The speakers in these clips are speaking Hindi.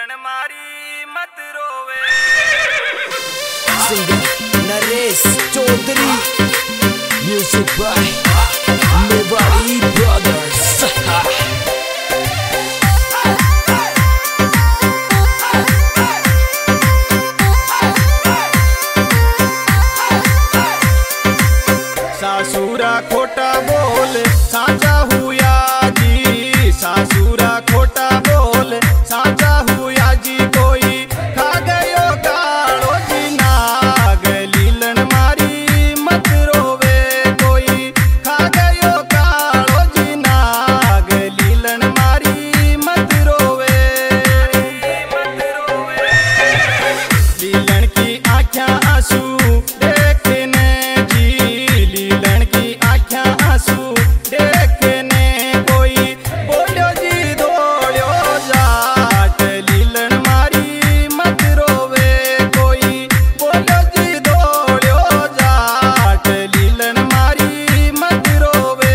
लीलन मारी मत रोवे। Singer Naresh Chaudhary, music by Mewari Brothers. सासुरा खोटा बोल साचा हुआ जी, सासुरा खोटा बोल साचा हुआ जी। कोई खा गयो गाड़ो जी नाग, लीलन मारी मत रोवे। कोई खा गयो गाड़ो जी नाग, लीलन मारी मत रोवे। लीलन की आँखें आंसू देखने जी, लीलन की आँखें आंसू देखने। कोई बोलो जी दौड़ो जाट, लीलन मारी मत रोवे। कोई बोलो जी दौड़ो जाट, लीलन मारी मत रोवे।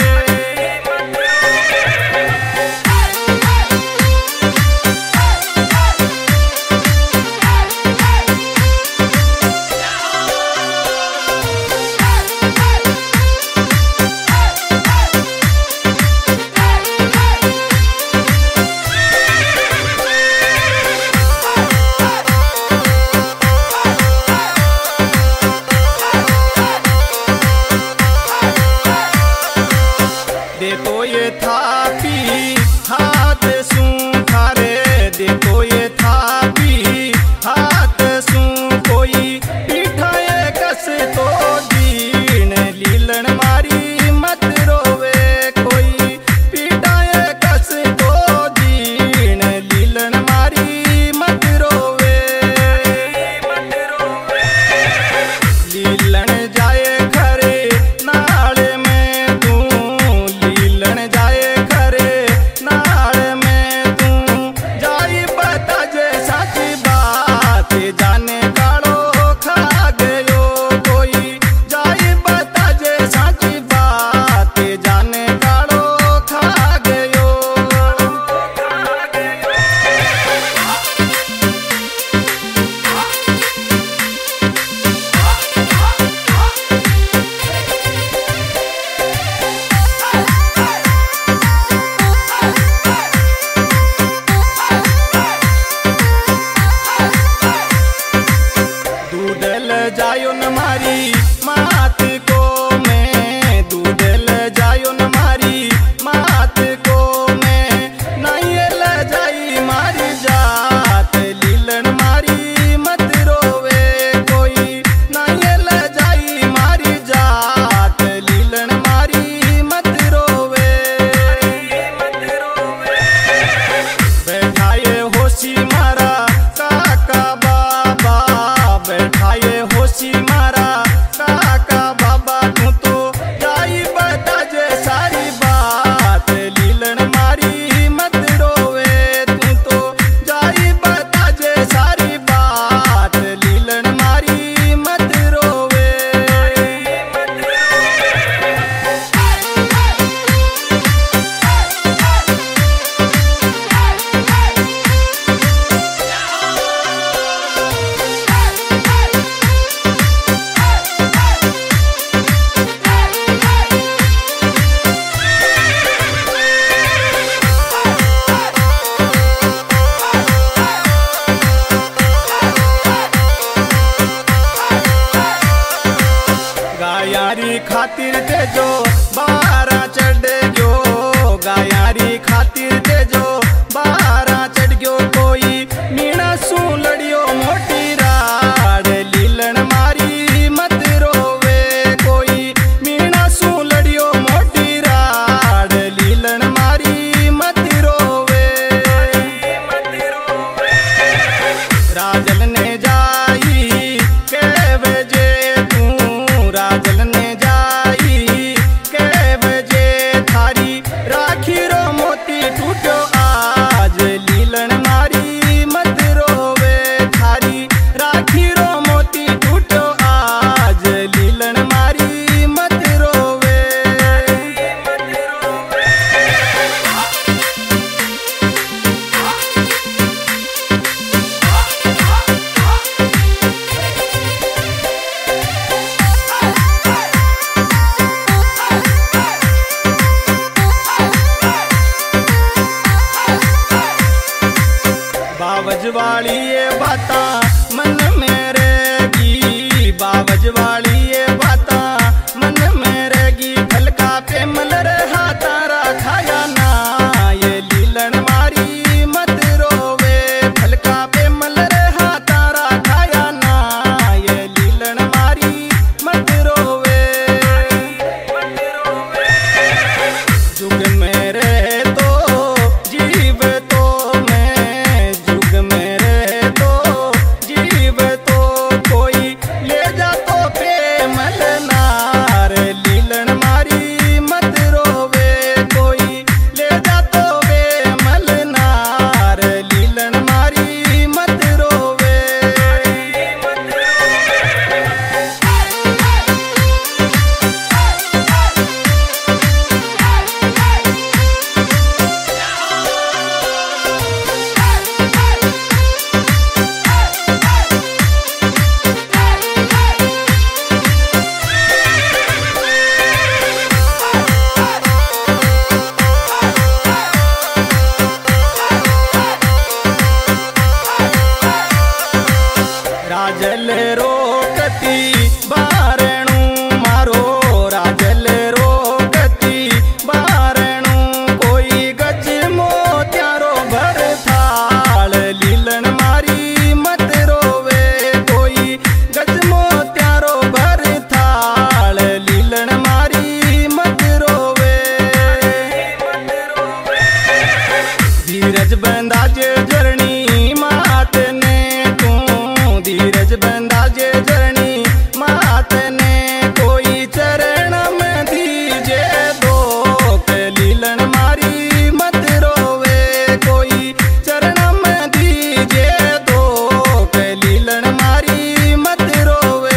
दे तो ये थापी हाथ सूं थारे, दे तो ये थापी हाथ सूं। कोई पीठाए कस तो दीन, लीलन मारी मत रोवे। कोई पीठाए कस तो दीन, लीलन मारी मत रोवे। लीलन जाए खरे नाल में तू, लीलन जाए खरे नाल में तू। जाई बता जे साची बात, जाने काड़ो खा गयो। कोई जाई बता जे साची बात, जाने काड़ो खा गयो। दूधल जायो न मारी मात को मैं, दूधल जायो न मारी मात को मैं। नहीं ल जाई मारी जात, लीलन मारी मत रोवे। कोई नहीं ल जाई मारी जात, लीलन मारी मत रोवे। बैठाए होशी मारा काका बाबा, बैठाए होशी मारा काका बाबा। तू तो जाई बता जे सारी बात, लीलन मारी मत रोवे। तू तो जाई बता जे सारी बात, लीलन मारी मत रोवे। गायारी खातिर दे जो बारा चढ़ गयो, गायारी खातिर दे जो बारा चढ़ गयो। कोई मीणा सू लड़ियो मोटी राड, लीलन मारी मत रोवे। कोई मीणा सू लड़ियो मोटी राड, लीलन मारी मत रोवे। राजल ने जाई के बजे तू, राजल ने जाई बावज वाली ये बाता मन में रहेगी, बावज वाली ये बाता मन में रहेगी। फलका पे मलर हाथा रखाया ना, ये लीलन मारी मत रोवे। फलका पे मलर हाथा रखाया ना, ये लीलन मारी मत रोवे। जुग में रहे तो जीव तो मैं, जुग में रहे तो जीव तो कोई ले जा तो प्रेम लनार। लीलन मारी मत रोवे, कोई ले जा तो प्रेम लनार। लीलन मारी मत रोवे। राजल रोकती बारणू मारो, राजल रोकती बारणू। कोई गज मोत्यारो भर थाल। लीलन मारी मत रोवे, कोई गज मोत्यारो भर थाल। लीलन मारी मत रोवे। धीरज बंदा जे जरनी मात ने तू, धीरज बंदा जे जरनी मात ने। कोई चरण में दीजे दोख। लीलन मारी मत रोवे, कोई चरण में दीजे दोख। लीलन मारी मत रोवे।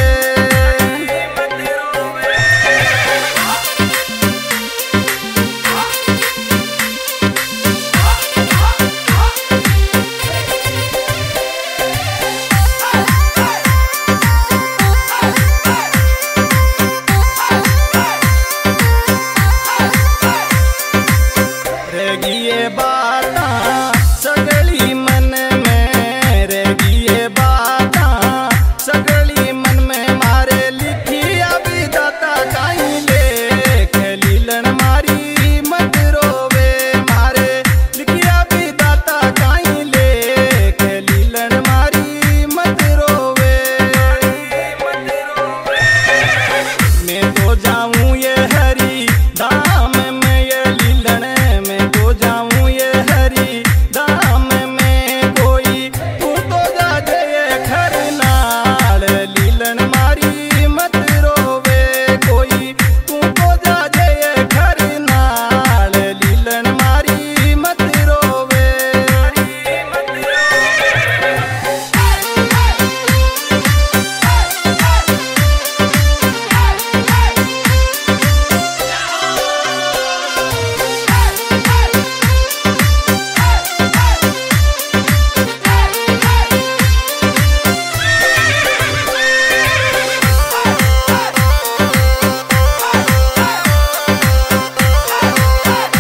रहेगी ये बाता सगली मन में, रहेगी ये बाता सगली मन में। मारे लिखिया विधाता काई लेख। लीलन मारी मत रोवे, मारे लिखिया विधाता काई लेख। लीलन मारी मत रोवे। मैं तो जाऊं ये हरी धाम में, ये लीलन मैं तो जाऊं ये हरी धाम में। कोई तू तो जा जय खरनाल। लीलन मारी मत रोवे, कोई तू तो जा जय खरनाल। लीलन मारी मत रोवे।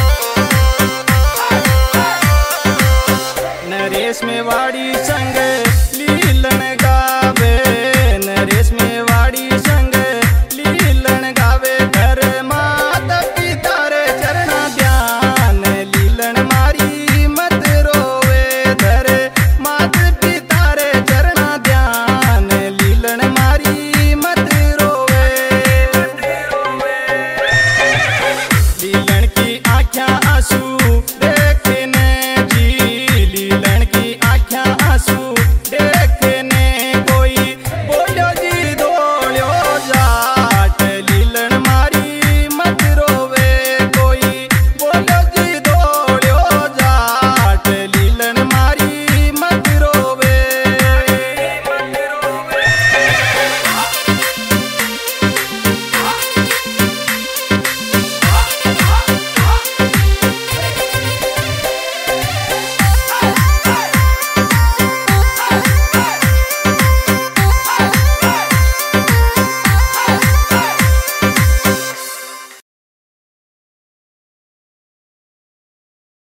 नरेश में वाड़ी संग